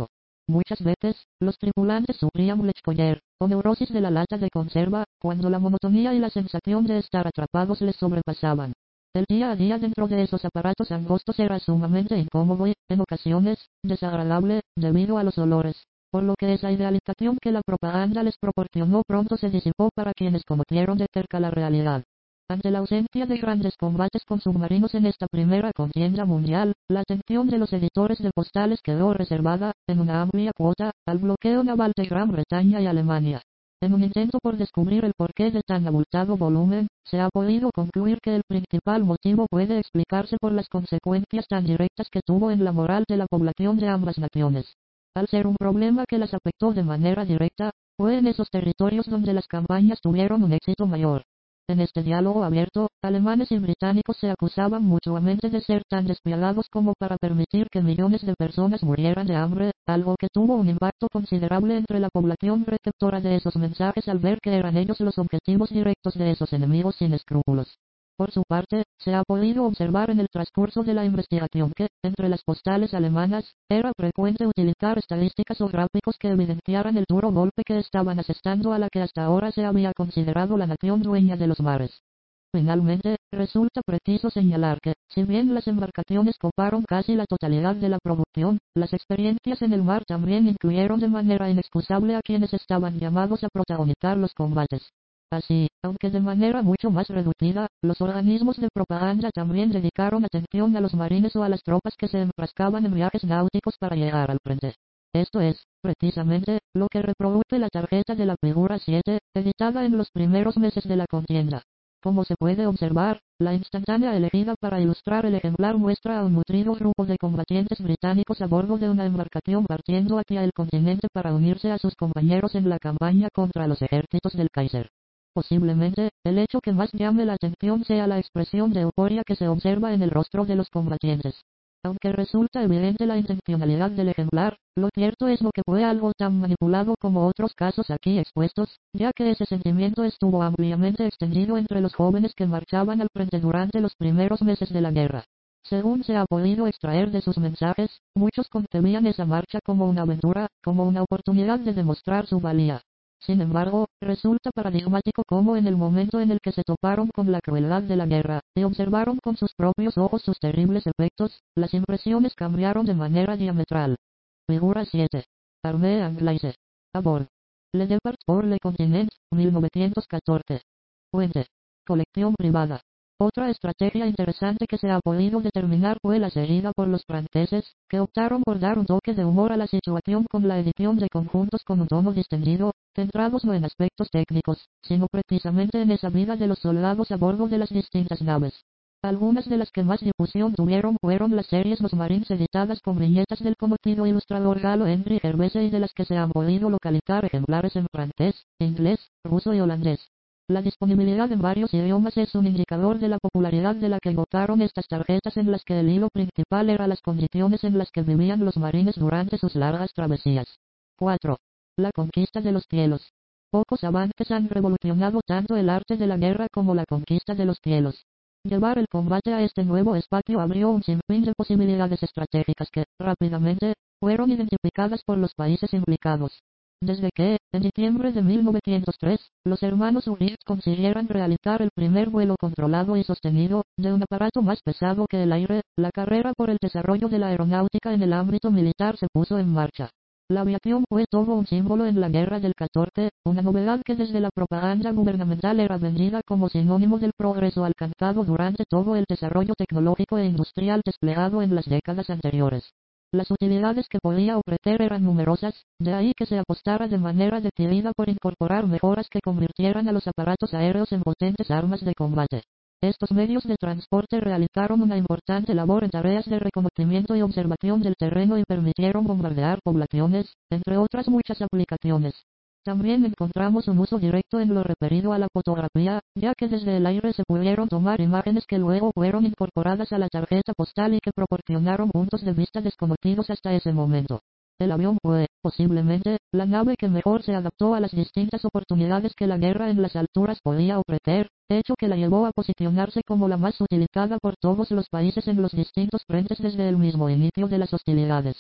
Muchas veces, los tripulantes sufrían blechkoller, o neurosis de la lata de conserva, cuando la monotonía y la sensación de estar atrapados les sobrepasaban. El día a día dentro de esos aparatos angostos era sumamente incómodo y, en ocasiones, desagradable, debido a los olores, por lo que esa idealización que la propaganda les proporcionó pronto se disipó para quienes conocieron de cerca la realidad. Ante la ausencia de grandes combates con submarinos en esta primera contienda mundial, la atención de los editores de postales quedó reservada, en una amplia cuota, al bloqueo naval de Gran Bretaña y Alemania. En un intento por descubrir el porqué de tan abultado volumen, se ha podido concluir que el principal motivo puede explicarse por las consecuencias tan directas que tuvo en la moral de la población de ambas naciones. Al ser un problema que las afectó de manera directa, fue en esos territorios donde las campañas tuvieron un éxito mayor. En este diálogo abierto, alemanes y británicos se acusaban mutuamente de ser tan despiadados como para permitir que millones de personas murieran de hambre, algo que tuvo un impacto considerable entre la población receptora de esos mensajes al ver que eran ellos los objetivos directos de esos enemigos sin escrúpulos. Por su parte, se ha podido observar en el transcurso de la investigación que, entre las postales alemanas, era frecuente utilizar estadísticas o gráficos que evidenciaran el duro golpe que estaban asestando a la que hasta ahora se había considerado la nación dueña de los mares. Finalmente, resulta preciso señalar que, si bien las embarcaciones coparon casi la totalidad de la producción, las experiencias en el mar también incluyeron de manera inexcusable a quienes estaban llamados a protagonizar los combates. Así, aunque de manera mucho más reducida, los organismos de propaganda también dedicaron atención a los marines o a las tropas que se enfrascaban en viajes náuticos para llegar al frente. Esto es, precisamente, lo que reproduce la tarjeta de la figura siete, editada en los primeros meses de la contienda. Como se puede observar, la instantánea elegida para ilustrar el ejemplar muestra a un nutrido grupo de combatientes británicos a bordo de una embarcación partiendo hacia el continente para unirse a sus compañeros en la campaña contra los ejércitos del Kaiser. Posiblemente, el hecho que más llame la atención sea la expresión de euforia que se observa en el rostro de los combatientes. Aunque resulta evidente la intencionalidad del ejemplar, lo cierto es lo que fue algo tan manipulado como otros casos aquí expuestos, ya que ese sentimiento estuvo ampliamente extendido entre los jóvenes que marchaban al frente durante los primeros meses de la guerra. Según se ha podido extraer de sus mensajes, muchos concebían esa marcha como una aventura, como una oportunidad de demostrar su valía. Sin embargo, resulta paradigmático cómo en el momento en el que se toparon con la crueldad de la guerra, y observaron con sus propios ojos sus terribles efectos, las impresiones cambiaron de manera diametral. Figura siete. Armée anglaise. A bord. Le Départ pour le Continent, mil novecientos catorce. Fuente. Colección privada. Otra estrategia interesante que se ha podido determinar fue la seguida por los franceses, que optaron por dar un toque de humor a la situación con la edición de conjuntos con un tono distendido, centrados no en aspectos técnicos, sino precisamente en esa vida de los soldados a bordo de las distintas naves. Algunas de las que más difusión tuvieron fueron las series Los Marines editadas con viñetas del conocido ilustrador galo Henry Gervese y de las que se han podido localizar ejemplares en francés, inglés, ruso y holandés. La disponibilidad en varios idiomas es un indicador de la popularidad de la que gozaron estas tarjetas en las que el hilo principal era las condiciones en las que vivían los marines durante sus largas travesías. cuatro. La conquista de los cielos. Pocos avances han revolucionado tanto el arte de la guerra como la conquista de los cielos. Llevar el combate a este nuevo espacio abrió un sinfín de posibilidades estratégicas que, rápidamente, fueron identificadas por los países implicados. Desde que, en diciembre de mil novecientos tres, los hermanos Wright consiguieran realizar el primer vuelo controlado y sostenido, de un aparato más pesado que el aire, la carrera por el desarrollo de la aeronáutica en el ámbito militar se puso en marcha. La aviación fue todo un símbolo en la guerra del catorce, una novedad que desde la propaganda gubernamental era vendida como sinónimo del progreso alcanzado durante todo el desarrollo tecnológico e industrial desplegado en las décadas anteriores. Las utilidades que podía ofrecer eran numerosas, de ahí que se apostara de manera decidida por incorporar mejoras que convirtieran a los aparatos aéreos en potentes armas de combate. Estos medios de transporte realizaron una importante labor en tareas de reconocimiento y observación del terreno y permitieron bombardear poblaciones, entre otras muchas aplicaciones. También encontramos un uso directo en lo referido a la fotografía, ya que desde el aire se pudieron tomar imágenes que luego fueron incorporadas a la tarjeta postal y que proporcionaron puntos de vista desconocidos hasta ese momento. El avión fue, posiblemente, la nave que mejor se adaptó a las distintas oportunidades que la guerra en las alturas podía ofrecer, hecho que la llevó a posicionarse como la más utilizada por todos los países en los distintos frentes desde el mismo inicio de las hostilidades.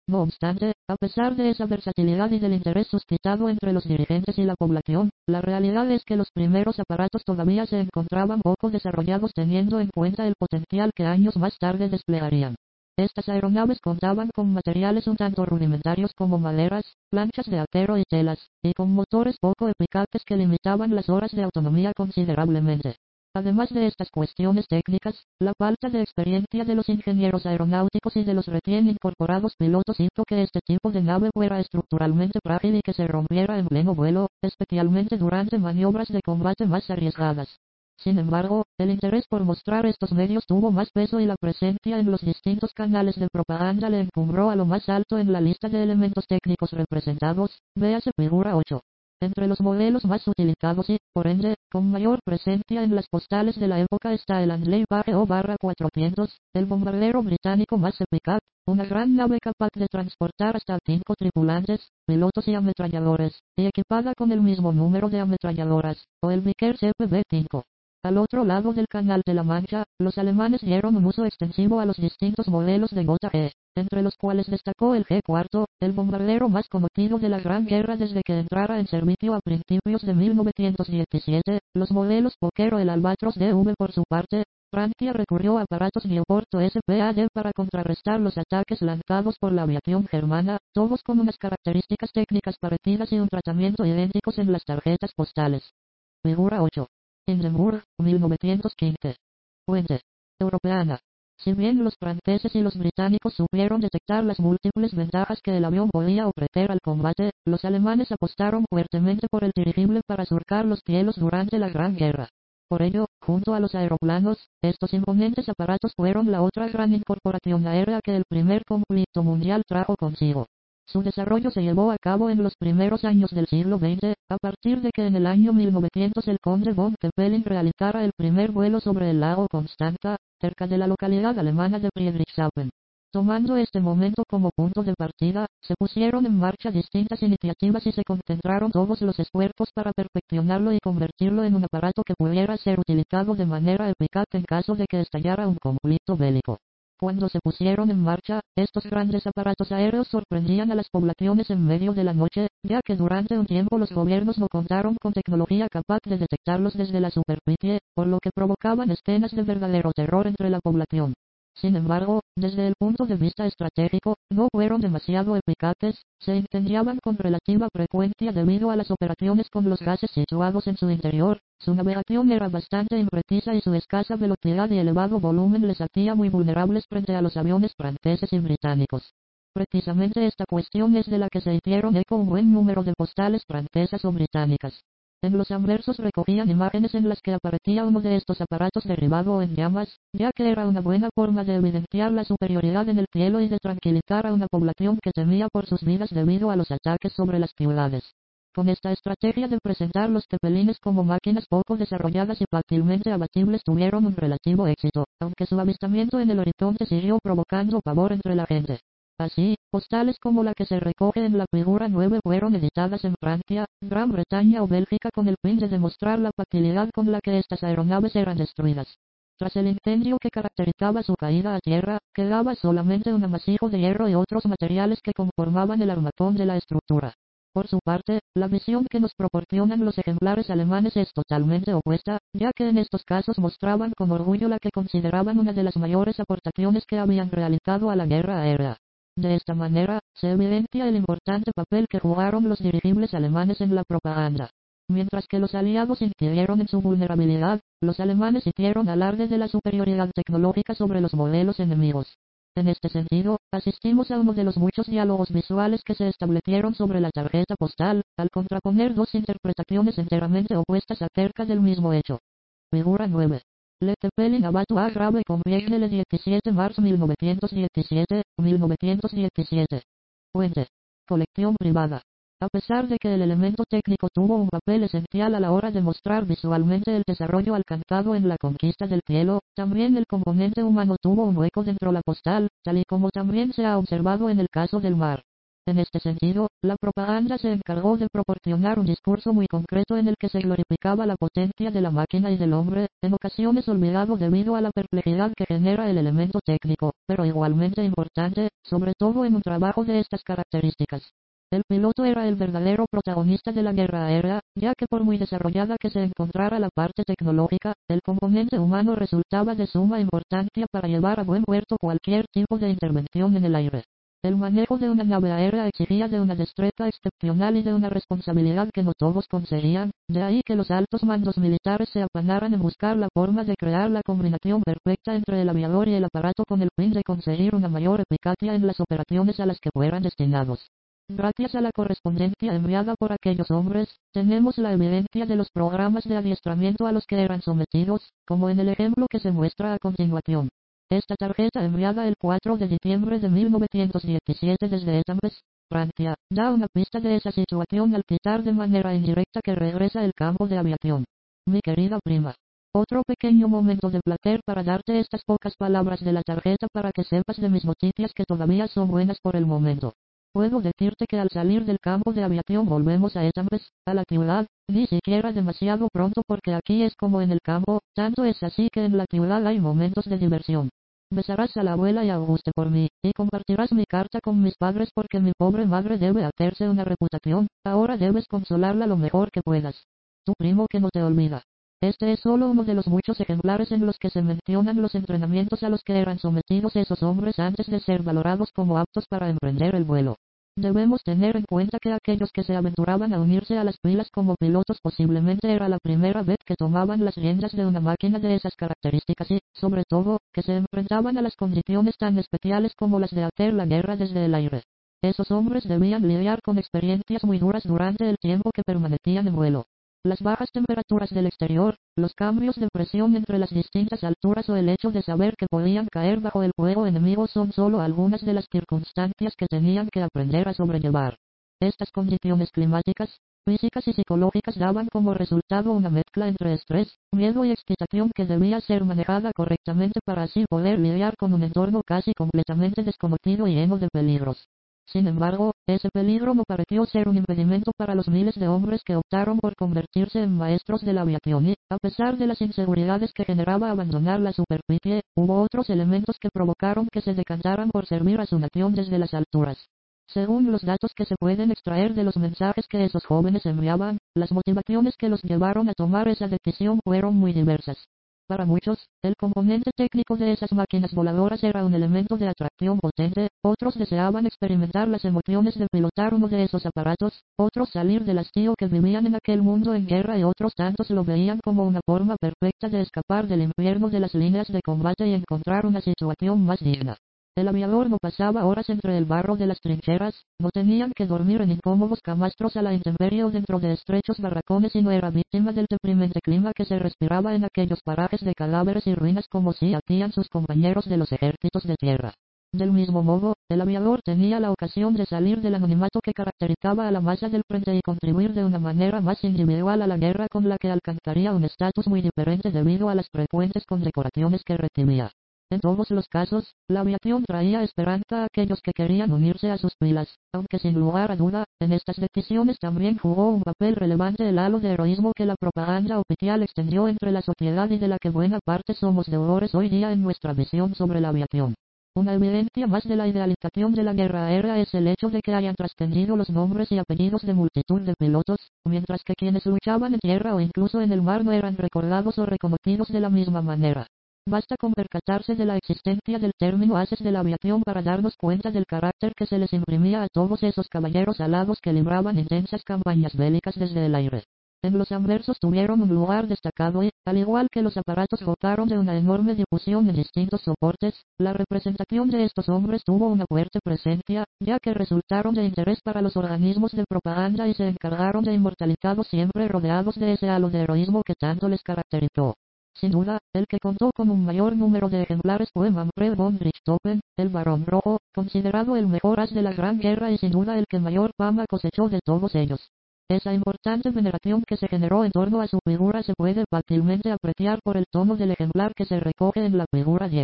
No obstante, a pesar de esa versatilidad y del interés suscitado entre los dirigentes y la población, la realidad es que los primeros aparatos todavía se encontraban poco desarrollados teniendo en cuenta el potencial que años más tarde desplegarían. Estas aeronaves contaban con materiales un tanto rudimentarios como maderas, planchas de acero y telas, y con motores poco eficaces que limitaban las horas de autonomía considerablemente. Además de estas cuestiones técnicas, la falta de experiencia de los ingenieros aeronáuticos y de los recién incorporados pilotos hizo que este tipo de nave fuera estructuralmente frágil y que se rompiera en pleno vuelo, especialmente durante maniobras de combate más arriesgadas. Sin embargo, el interés por mostrar estos medios tuvo más peso y la presencia en los distintos canales de propaganda le encumbró a lo más alto en la lista de elementos técnicos representados, véase figura ocho. Entre los modelos más utilizados y, por ende, con mayor presencia en las postales de la época está el Handley Barre o barra cuatrocientos, el bombardero británico más eficaz, una gran nave capaz de transportar hasta cinco tripulantes, pilotos y ametralladores, y equipada con el mismo número de ametralladoras, o el Vickers F B cinco. Al otro lado del Canal de la Mancha, los alemanes dieron un uso extensivo a los distintos modelos de Gotha G, entre los cuales destacó el G cuatro, el bombardero más conocido de la Gran Guerra desde que entrara en servicio a principios de mil novecientos diecisiete, los modelos Fokker o el Albatros D V por su parte. Francia recurrió a aparatos Nieuport o S P A D para contrarrestar los ataques lanzados por la aviación germana, todos con unas características técnicas parecidas y un tratamiento idénticos en las tarjetas postales. Figura ocho. Hindenburg, mil novecientos quince. Fuente. Europeana. Si bien los franceses y los británicos supieron detectar las múltiples ventajas que el avión podía ofrecer al combate, los alemanes apostaron fuertemente por el dirigible para surcar los cielos durante la Gran Guerra. Por ello, junto a los aeroplanos, estos imponentes aparatos fueron la otra gran incorporación aérea que el primer conflicto mundial trajo consigo. Su desarrollo se llevó a cabo en los primeros años del siglo veinte, a partir de que en el año mil novecientos el conde von Zeppelin realizara el primer vuelo sobre el lago Constanza, cerca de la localidad alemana de Friedrichshafen. Tomando este momento como punto de partida, se pusieron en marcha distintas iniciativas y se concentraron todos los esfuerzos para perfeccionarlo y convertirlo en un aparato que pudiera ser utilizado de manera eficaz en caso de que estallara un conflicto bélico. Cuando se pusieron en marcha, estos grandes aparatos aéreos sorprendían a las poblaciones en medio de la noche, ya que durante un tiempo los gobiernos no contaron con tecnología capaz de detectarlos desde la superficie, por lo que provocaban escenas de verdadero terror entre la población. Sin embargo, desde el punto de vista estratégico, no fueron demasiado eficaces, se incendiaban con relativa frecuencia debido a las operaciones con los gases situados en su interior, su navegación era bastante imprecisa y su escasa velocidad y elevado volumen les hacía muy vulnerables frente a los aviones franceses y británicos. Precisamente esta cuestión es de la que se hicieron eco un buen número de postales francesas o británicas. En los anversos recogían imágenes en las que aparecía uno de estos aparatos derribado o en llamas, ya que era una buena forma de evidenciar la superioridad en el cielo y de tranquilizar a una población que temía por sus vidas debido a los ataques sobre las ciudades. Con esta estrategia de presentar los zeppelines como máquinas poco desarrolladas y fácilmente abatibles tuvieron un relativo éxito, aunque su avistamiento en el horizonte siguió provocando pavor entre la gente. Así, postales como la que se recoge en la figura nueve fueron editadas en Francia, Gran Bretaña o Bélgica con el fin de demostrar la facilidad con la que estas aeronaves eran destruidas. Tras el incendio que caracterizaba su caída a tierra, quedaba solamente un amasijo de hierro y otros materiales que conformaban el armazón de la estructura. Por su parte, la visión que nos proporcionan los ejemplares alemanes es totalmente opuesta, ya que en estos casos mostraban con orgullo la que consideraban una de las mayores aportaciones que habían realizado a la guerra aérea. De esta manera, se evidencia el importante papel que jugaron los dirigibles alemanes en la propaganda. Mientras que los aliados incidieron en su vulnerabilidad, los alemanes hicieron alarde de la superioridad tecnológica sobre los modelos enemigos. En este sentido, asistimos a uno de los muchos diálogos visuales que se establecieron sobre la tarjeta postal, al contraponer dos interpretaciones enteramente opuestas acerca del mismo hecho. Figura nueve. Le Zeppelin abattu a grave Compiègne le diecisiete de marzo mil novecientos diecisiete, mil novecientos diecisiete. Fuente. Colección privada. A pesar de que el elemento técnico tuvo un papel esencial a la hora de mostrar visualmente el desarrollo alcanzado en la conquista del cielo, también el componente humano tuvo un hueco dentro de la postal, tal y como también se ha observado en el caso del mar. En este sentido, la propaganda se encargó de proporcionar un discurso muy concreto en el que se glorificaba la potencia de la máquina y del hombre, en ocasiones olvidado debido a la perplejidad que genera el elemento técnico, pero igualmente importante, sobre todo en un trabajo de estas características. El piloto era el verdadero protagonista de la guerra aérea, ya que por muy desarrollada que se encontrara la parte tecnológica, el componente humano resultaba de suma importancia para llevar a buen puerto cualquier tipo de intervención en el aire. El manejo de una nave aérea exigía de una destreza excepcional y de una responsabilidad que no todos conseguían, de ahí que los altos mandos militares se afanaran en buscar la forma de crear la combinación perfecta entre el aviador y el aparato con el fin de conseguir una mayor eficacia en las operaciones a las que fueran destinados. Gracias a la correspondencia enviada por aquellos hombres, tenemos la evidencia de los programas de adiestramiento a los que eran sometidos, como en el ejemplo que se muestra a continuación. Esta tarjeta enviada el cuatro de diciembre de mil novecientos diecisiete desde Étampes, Francia, da una pista de esa situación al citar de manera indirecta que regresa el campo de aviación. Mi querida prima. Otro pequeño momento de placer para darte estas pocas palabras de la tarjeta para que sepas de mis noticias que todavía son buenas por el momento. Puedo decirte que al salir del campo de aviación volvemos a Étampes, a la ciudad, ni siquiera demasiado pronto porque aquí es como en el campo, tanto es así que en la ciudad hay momentos de diversión. Besarás a la abuela y a Auguste por mí, y compartirás mi carta con mis padres porque mi pobre madre debe hacerse una reputación, ahora debes consolarla lo mejor que puedas. Tu primo que no te olvida. Este es solo uno de los muchos ejemplares en los que se mencionan los entrenamientos a los que eran sometidos esos hombres antes de ser valorados como aptos para emprender el vuelo. Debemos tener en cuenta que aquellos que se aventuraban a unirse a las filas como pilotos posiblemente era la primera vez que tomaban las riendas de una máquina de esas características y, sobre todo, que se enfrentaban a las condiciones tan especiales como las de hacer la guerra desde el aire. Esos hombres debían lidiar con experiencias muy duras durante el tiempo que permanecían en vuelo. Las bajas temperaturas del exterior, los cambios de presión entre las distintas alturas o el hecho de saber que podían caer bajo el fuego enemigo son solo algunas de las circunstancias que tenían que aprender a sobrellevar. Estas condiciones climáticas, físicas y psicológicas daban como resultado una mezcla entre estrés, miedo y excitación que debía ser manejada correctamente para así poder lidiar con un entorno casi completamente desconocido y lleno de peligros. Sin embargo, ese peligro no pareció ser un impedimento para los miles de hombres que optaron por convertirse en maestros de la aviación y, a pesar de las inseguridades que generaba abandonar la superficie, hubo otros elementos que provocaron que se decantaran por servir a su nación desde las alturas. Según los datos que se pueden extraer de los mensajes que esos jóvenes enviaban, las motivaciones que los llevaron a tomar esa decisión fueron muy diversas. Para muchos, el componente técnico de esas máquinas voladoras era un elemento de atracción potente, otros deseaban experimentar las emociones de pilotar uno de esos aparatos, otros salir del hastío que vivían en aquel mundo en guerra y otros tantos lo veían como una forma perfecta de escapar del infierno de las líneas de combate y encontrar una situación más digna. El aviador no pasaba horas entre el barro de las trincheras, no tenían que dormir en incómodos camastros a la intemperie o dentro de estrechos barracones y no era víctima del deprimente clima que se respiraba en aquellos parajes de cadáveres y ruinas como si hacían sus compañeros de los ejércitos de tierra. Del mismo modo, el aviador tenía la ocasión de salir del anonimato que caracterizaba a la masa del frente y contribuir de una manera más individual a la guerra con la que alcanzaría un estatus muy diferente debido a las frecuentes condecoraciones que recibía. En todos los casos, la aviación traía esperanza a aquellos que querían unirse a sus filas, aunque sin lugar a duda, en estas decisiones también jugó un papel relevante el halo de heroísmo que la propaganda oficial extendió entre la sociedad y de la que buena parte somos deudores hoy día en nuestra visión sobre la aviación. Una evidencia más de la idealización de la guerra aérea es el hecho de que hayan trascendido los nombres y apellidos de multitud de pilotos, mientras que quienes luchaban en tierra o incluso en el mar no eran recordados o reconocidos de la misma manera. Basta con percatarse de la existencia del término ases de la aviación para darnos cuenta del carácter que se les imprimía a todos esos caballeros alados que libraban intensas campañas bélicas desde el aire. En los anversos tuvieron un lugar destacado y, al igual que los aparatos gozaron de una enorme difusión en distintos soportes, la representación de estos hombres tuvo una fuerte presencia, ya que resultaron de interés para los organismos de propaganda y se encargaron de inmortalizarlos siempre rodeados de ese halo de heroísmo que tanto les caracterizó. Sin duda, el que contó con un mayor número de ejemplares fue Manfred von Richthofen, el Barón Rojo, considerado el mejor as de la Gran Guerra y sin duda el que mayor fama cosechó de todos ellos. Esa importante veneración que se generó en torno a su figura se puede fácilmente apreciar por el tono del ejemplar que se recoge en la figura diez.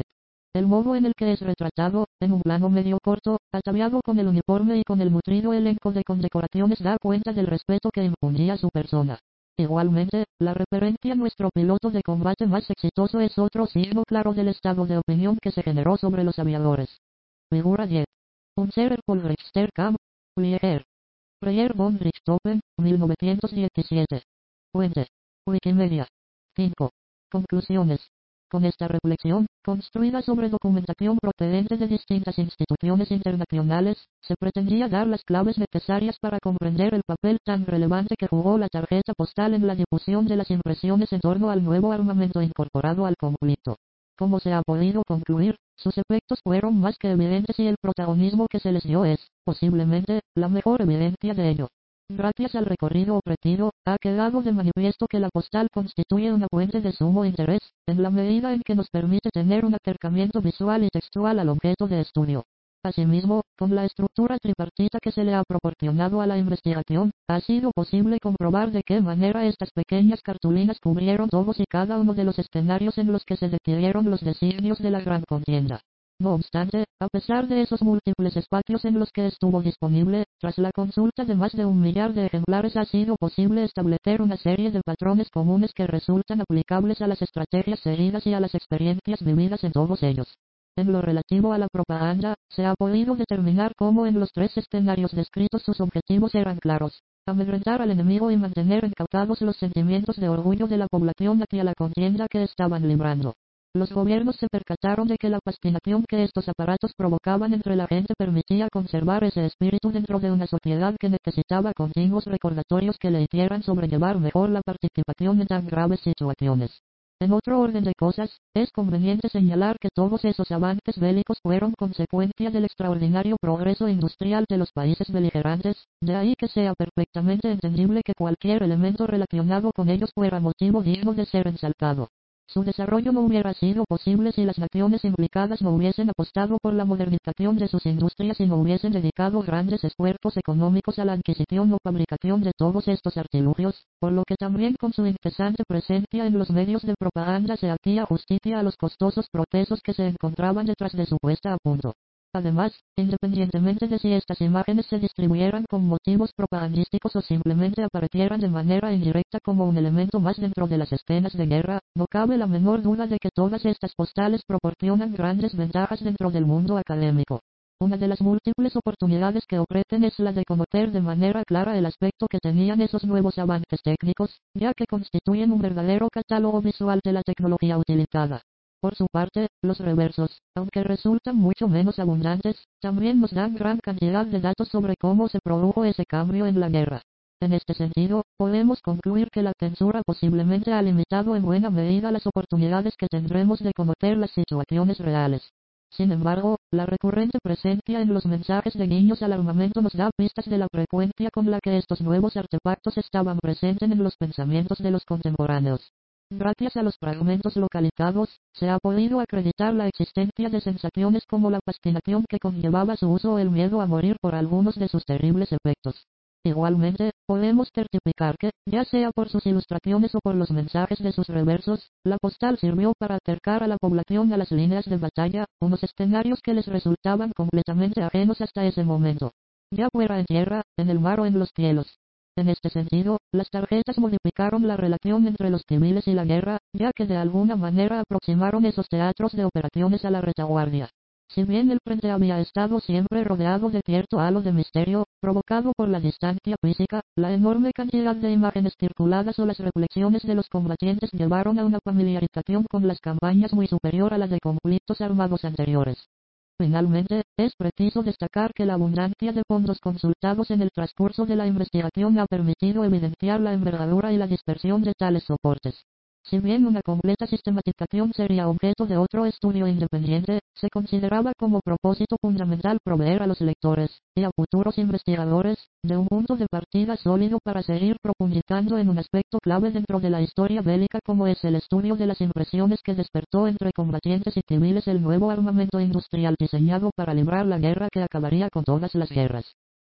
El modo en el que es retratado, en un plano medio corto, ataviado con el uniforme y con el nutrido elenco de condecoraciones da cuenta del respeto que infundía a su persona. Igualmente, la referencia a nuestro piloto de combate más exitoso es otro signo claro del estado de opinión que se generó sobre los aviadores. Figura diez. Unser Paul Richter-Kamm, Flieger. Freyer von Richthofen, mil novecientos diecisiete. Fuente. Wikimedia. cinco. Conclusiones. Con esta reflexión, construida sobre documentación procedente de distintas instituciones internacionales, se pretendía dar las claves necesarias para comprender el papel tan relevante que jugó la tarjeta postal en la difusión de las impresiones en torno al nuevo armamento incorporado al conflicto. Como se ha podido concluir, sus efectos fueron más que evidentes y el protagonismo que se les dio es, posiblemente, la mejor evidencia de ello. Gracias al recorrido ofrecido, ha quedado de manifiesto que la postal constituye una fuente de sumo interés, en la medida en que nos permite tener un acercamiento visual y textual al objeto de estudio. Asimismo, con la estructura tripartita que se le ha proporcionado a la investigación, ha sido posible comprobar de qué manera estas pequeñas cartulinas cubrieron todos y cada uno de los escenarios en los que se decidieron los designios de la gran contienda. No obstante, a pesar de esos múltiples espacios en los que estuvo disponible, tras la consulta de más de un millar de ejemplares ha sido posible establecer una serie de patrones comunes que resultan aplicables a las estrategias seguidas y a las experiencias vividas en todos ellos. En lo relativo a la propaganda, se ha podido determinar cómo en los tres escenarios descritos sus objetivos eran claros: amedrentar al enemigo y mantener incautados los sentimientos de orgullo de la población hacia la contienda que estaban librando. Los gobiernos se percataron de que la fascinación que estos aparatos provocaban entre la gente permitía conservar ese espíritu dentro de una sociedad que necesitaba continuos recordatorios que le hicieran sobrellevar mejor la participación en tan graves situaciones. En otro orden de cosas, es conveniente señalar que todos esos avances bélicos fueron consecuencia del extraordinario progreso industrial de los países beligerantes, de ahí que sea perfectamente entendible que cualquier elemento relacionado con ellos fuera motivo digno de ser ensalzado. Su desarrollo no hubiera sido posible si las naciones implicadas no hubiesen apostado por la modernización de sus industrias y no hubiesen dedicado grandes esfuerzos económicos a la adquisición o fabricación de todos estos artilugios, por lo que también con su incesante presencia en los medios de propaganda se hacía justicia a los costosos procesos que se encontraban detrás de su puesta a punto. Además, independientemente de si estas imágenes se distribuyeran con motivos propagandísticos o simplemente aparecieran de manera indirecta como un elemento más dentro de las escenas de guerra, no cabe la menor duda de que todas estas postales proporcionan grandes ventajas dentro del mundo académico. Una de las múltiples oportunidades que ofrecen es la de conocer de manera clara el aspecto que tenían esos nuevos avances técnicos, ya que constituyen un verdadero catálogo visual de la tecnología utilizada. Por su parte, los reversos, aunque resultan mucho menos abundantes, también nos dan gran cantidad de datos sobre cómo se produjo ese cambio en la guerra. En este sentido, podemos concluir que la censura posiblemente ha limitado en buena medida las oportunidades que tendremos de conocer las situaciones reales. Sin embargo, la recurrente presencia en los mensajes de guiños al armamento nos da pistas de la frecuencia con la que estos nuevos artefactos estaban presentes en los pensamientos de los contemporáneos. Gracias a los fragmentos localizados, se ha podido acreditar la existencia de sensaciones como la fascinación que conllevaba su uso o el miedo a morir por algunos de sus terribles efectos. Igualmente, podemos certificar que, ya sea por sus ilustraciones o por los mensajes de sus reversos, la postal sirvió para acercar a la población a las líneas de batalla, unos escenarios que les resultaban completamente ajenos hasta ese momento. Ya fuera en tierra, en el mar o en los cielos. En este sentido, las tarjetas modificaron la relación entre los civiles y la guerra, ya que de alguna manera aproximaron esos teatros de operaciones a la retaguardia. Si bien el frente había estado siempre rodeado de cierto halo de misterio, provocado por la distancia física, la enorme cantidad de imágenes circuladas o las reflexiones de los combatientes llevaron a una familiarización con las campañas muy superior a la de conflictos armados anteriores. Finalmente, es preciso destacar que la abundancia de fondos consultados en el transcurso de la investigación ha permitido evidenciar la envergadura y la dispersión de tales soportes. Si bien una completa sistematización sería objeto de otro estudio independiente, se consideraba como propósito fundamental proveer a los lectores, y a futuros investigadores, de un punto de partida sólido para seguir profundizando en un aspecto clave dentro de la historia bélica como es el estudio de las impresiones que despertó entre combatientes y civiles el nuevo armamento industrial diseñado para librar la guerra que acabaría con todas las guerras.